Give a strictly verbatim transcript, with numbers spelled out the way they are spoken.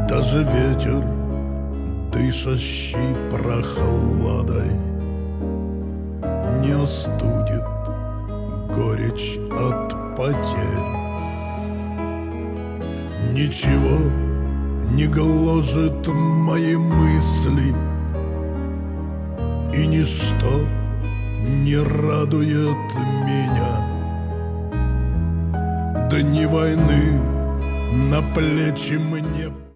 Даже ветер, дышащий прохладой, не остудит горечь от потерь. Ничего не гложет мои мысли, и ничто не радует меня. Дни войны на плечи мне